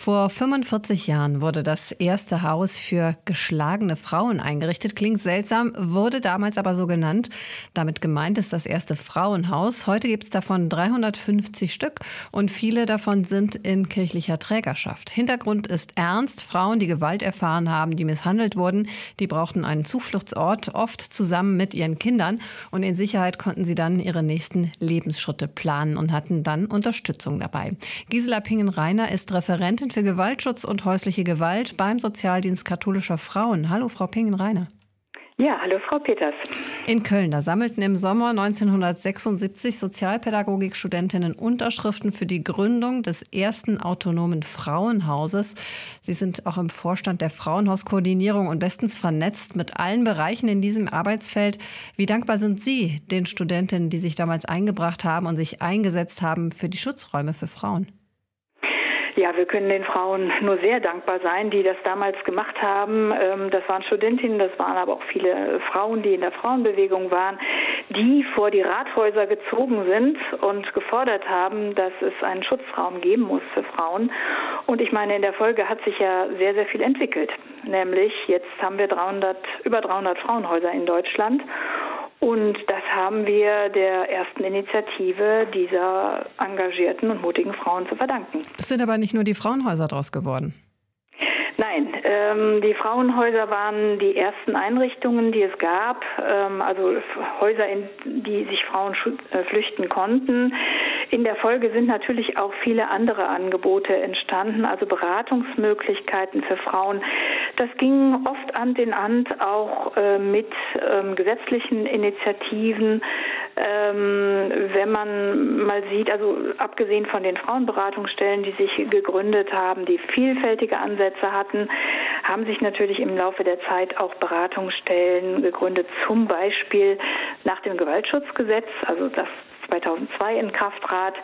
Vor 45 Jahren wurde das erste Haus für geschlagene Frauen eingerichtet. Klingt seltsam, wurde damals aber so genannt. Damit gemeint ist das erste Frauenhaus. Heute gibt es davon 350 Stück und viele davon sind in kirchlicher Trägerschaft. Hintergrund ist ernst. Frauen, die Gewalt erfahren haben, die misshandelt wurden, die brauchten einen Zufluchtsort, oft zusammen mit ihren Kindern. Und in Sicherheit konnten sie dann ihre nächsten Lebensschritte planen und hatten dann Unterstützung dabei. Gisela Pingen-Reiner ist Referentin für Gewaltschutz und häusliche Gewalt beim Sozialdienst katholischer Frauen. Hallo, Frau Pingen-Reiner. Ja, hallo Frau Peters. In Köln, da sammelten im Sommer 1976 Sozialpädagogikstudentinnen Unterschriften für die Gründung des ersten autonomen Frauenhauses. Sie sind auch im Vorstand der Frauenhauskoordinierung und bestens vernetzt mit allen Bereichen in diesem Arbeitsfeld. Wie dankbar sind Sie den Studentinnen, die sich damals eingebracht haben und sich eingesetzt haben für die Schutzräume für Frauen? Ja, wir können den Frauen nur sehr dankbar sein, die das damals gemacht haben. Das waren Studentinnen, das waren aber auch viele Frauen, die in der Frauenbewegung waren, die vor die Rathäuser gezogen sind und gefordert haben, dass es einen Schutzraum geben muss für Frauen. Und ich meine, in der Folge hat sich ja sehr, sehr viel entwickelt. Nämlich jetzt haben wir über 300 Frauenhäuser in Deutschland. Und das haben wir der ersten Initiative dieser engagierten und mutigen Frauen zu verdanken. Es sind aber nicht nur die Frauenhäuser draus geworden. Nein, die Frauenhäuser waren die ersten Einrichtungen, die es gab, also Häuser, in die sich Frauen flüchten konnten. In der Folge sind natürlich auch viele andere Angebote entstanden, also Beratungsmöglichkeiten für Frauen. Das ging oft Hand in Hand auch mit gesetzlichen Initiativen. Wenn man mal sieht, also abgesehen von den Frauenberatungsstellen, die sich gegründet haben, die vielfältige Ansätze hatten, haben sich natürlich im Laufe der Zeit auch Beratungsstellen gegründet, zum Beispiel nach dem Gewaltschutzgesetz, also das 2002 in Kraft trat,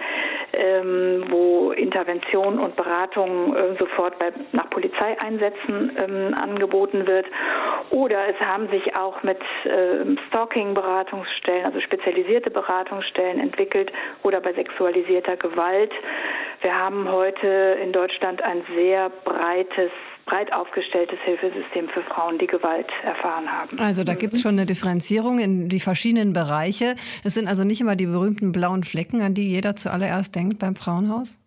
wo Intervention und Beratung sofort nach Polizeieinsätzen angeboten wird. Oder es haben sich auch mit Stalking-Beratungsstellen, also spezialisierte Beratungsstellen entwickelt oder bei sexualisierter Gewalt. Wir haben heute in Deutschland ein sehr breit aufgestelltes Hilfesystem für Frauen, die Gewalt erfahren haben. Also da gibt es schon eine Differenzierung in die verschiedenen Bereiche. Es sind also nicht immer die berühmten blauen Flecken, an die jeder zuallererst denkt beim Frauenhaus?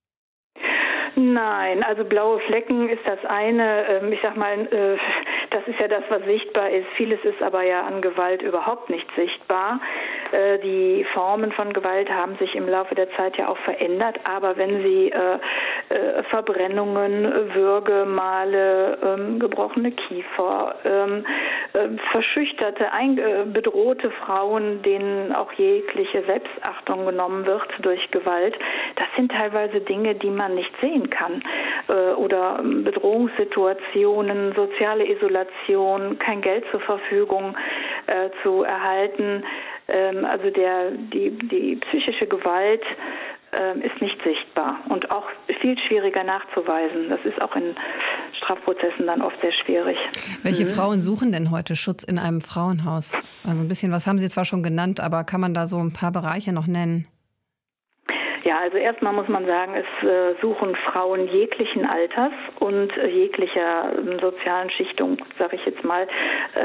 Nein, also blaue Flecken ist das eine. Ich sag mal, das ist ja das, was sichtbar ist. Vieles ist aber ja an Gewalt überhaupt nicht sichtbar. Die Formen von Gewalt haben sich im Laufe der Zeit ja auch verändert. Aber wenn Sie Verbrennungen, Würgemale, gebrochene Kiefer, verschüchterte, bedrohte Frauen, denen auch jegliche Selbstachtung genommen wird durch Gewalt, das sind teilweise Dinge, die man nicht sehen kann. Oder Bedrohungssituationen, soziale Isolation, kein Geld zur Verfügung zu erhalten. Also die psychische Gewalt ist nicht sichtbar und auch viel schwieriger nachzuweisen. Das ist auch in Strafprozessen dann oft sehr schwierig. Welche Frauen suchen denn heute Schutz in einem Frauenhaus? Also ein bisschen, was haben Sie zwar schon genannt, aber kann man da so ein paar Bereiche noch nennen? Ja, also erstmal muss man sagen, es suchen Frauen jeglichen Alters und jeglicher sozialen Schichtung, sage ich jetzt mal,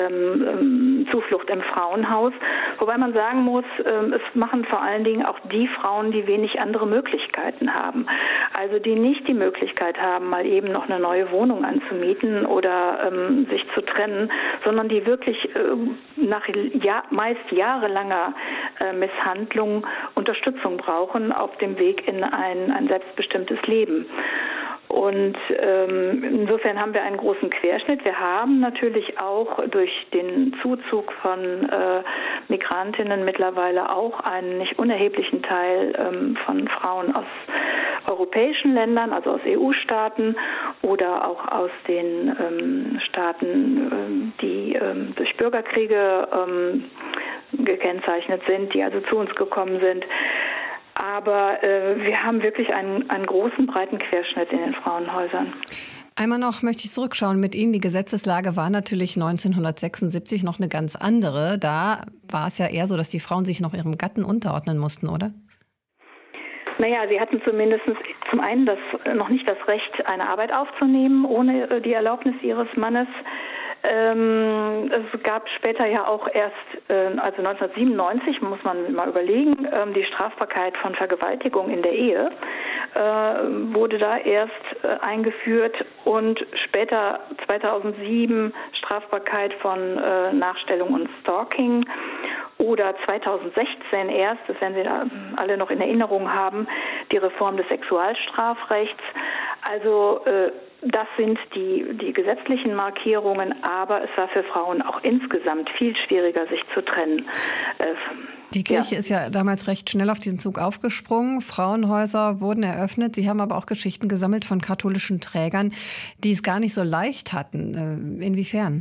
Zuflucht im Frauenhaus. Wobei man sagen muss, es machen vor allen Dingen auch die Frauen, die wenig andere Möglichkeiten haben. Also die nicht die Möglichkeit haben, mal eben noch eine neue Wohnung anzumieten oder sich zu trennen, sondern die wirklich nach meist jahrelanger Misshandlung Unterstützung brauchen auf dem Weg in ein selbstbestimmtes Leben. Und insofern haben wir einen großen Querschnitt. Wir haben natürlich auch durch den Zuzug von Migrantinnen mittlerweile auch einen nicht unerheblichen Teil von Frauen aus europäischen Ländern, also aus EU-Staaten oder auch aus den Staaten, die durch Bürgerkriege gekennzeichnet sind, die also zu uns gekommen sind. Aber wir haben wirklich einen großen, breiten Querschnitt in den Frauenhäusern. Einmal noch möchte ich zurückschauen mit Ihnen. Die Gesetzeslage war natürlich 1976 noch eine ganz andere. Da war es ja eher so, dass die Frauen sich noch ihrem Gatten unterordnen mussten, oder? Naja, sie hatten zumindest zum einen noch nicht das Recht, eine Arbeit aufzunehmen, ohne die Erlaubnis ihres Mannes. Es gab später ja auch erst, also 1997, muss man mal überlegen, die Strafbarkeit von Vergewaltigung in der Ehe wurde da erst eingeführt und später 2007 Strafbarkeit von Nachstellung und Stalking. Oder 2016 erst, das werden Sie alle noch in Erinnerung haben, die Reform des Sexualstrafrechts. Also das sind die gesetzlichen Markierungen, aber es war für Frauen auch insgesamt viel schwieriger, sich zu trennen. Die Kirche ist ja damals recht schnell auf diesen Zug aufgesprungen. Frauenhäuser wurden eröffnet. Sie haben aber auch Geschichten gesammelt von katholischen Trägern, die es gar nicht so leicht hatten. Inwiefern?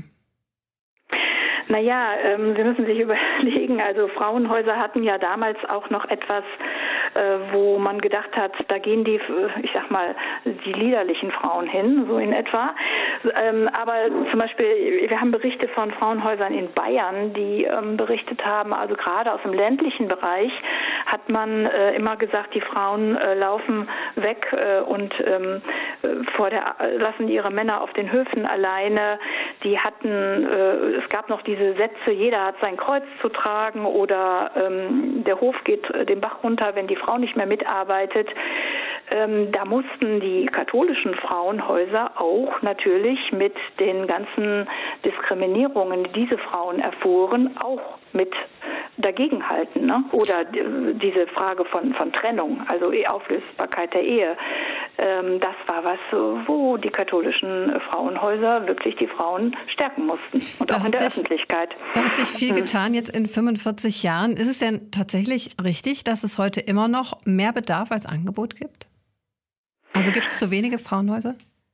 Naja, Sie müssen sich überlegen, also Frauenhäuser hatten ja damals auch noch etwas, wo man gedacht hat, da gehen die, ich sag mal, die liederlichen Frauen hin, so in etwa. Aber zum Beispiel, wir haben Berichte von Frauenhäusern in Bayern, die berichtet haben, also gerade aus dem ländlichen Bereich hat man immer gesagt, die Frauen laufen weg und lassen ihre Männer auf den Höfen alleine. Die hatten, es gab noch diese Sätze, jeder hat sein Kreuz zu tragen oder der Hof geht den Bach runter, wenn die Frau nicht mehr mitarbeitet. Da mussten die katholischen Frauenhäuser auch natürlich mit den ganzen Diskriminierungen, die diese Frauen erfuhren, auch mit dagegenhalten. Ne? Oder diese Frage von Trennung, also Auflösbarkeit der Ehe. Das war was, wo die katholischen Frauenhäuser wirklich die Frauen stärken mussten. Und auch in der Öffentlichkeit. Da hat sich viel getan jetzt in 45 Jahren. Ist es denn tatsächlich richtig, dass es heute immer noch mehr Bedarf als Angebot gibt? Also gibt es zu wenige Frauenhäuser?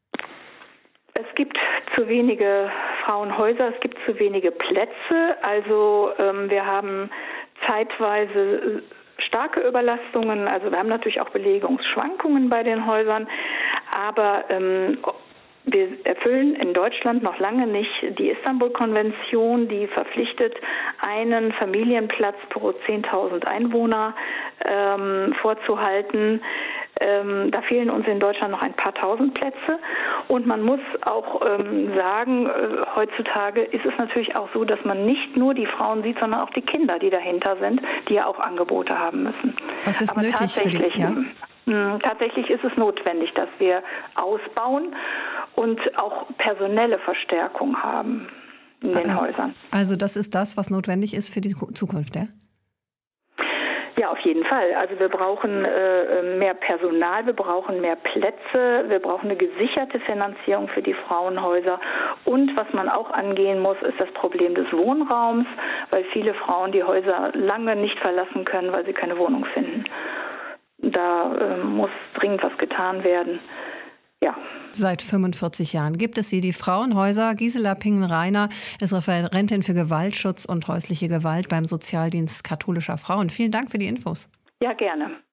Es gibt zu wenige Frauenhäuser, es gibt zu wenige Plätze. Also wir haben zeitweise starke Überlastungen, also wir haben natürlich auch Belegungsschwankungen bei den Häusern, aber wir erfüllen in Deutschland noch lange nicht die Istanbul-Konvention, die verpflichtet, einen Familienplatz pro 10.000 Einwohner vorzuhalten. Da fehlen uns in Deutschland noch ein paar tausend Plätze. Und man muss auch sagen, heutzutage ist es natürlich auch so, dass man nicht nur die Frauen sieht, sondern auch die Kinder, die dahinter sind, die ja auch Angebote haben müssen. Was ist aber nötig für die? Ja? Tatsächlich ist es notwendig, dass wir ausbauen und auch personelle Verstärkung haben in den Häusern. Also das ist das, was notwendig ist für die Zukunft, ja? Ja, auf jeden Fall. Also wir brauchen mehr Personal, wir brauchen mehr Plätze, wir brauchen eine gesicherte Finanzierung für die Frauenhäuser. Und was man auch angehen muss, ist das Problem des Wohnraums, weil viele Frauen die Häuser lange nicht verlassen können, weil sie keine Wohnung finden. Da muss dringend was getan werden. Ja. Seit 45 Jahren gibt es sie, die Frauenhäuser. Gisela Pingen-Reiner ist Referentin für Gewaltschutz und häusliche Gewalt beim Sozialdienst katholischer Frauen. Vielen Dank für die Infos. Ja, gerne.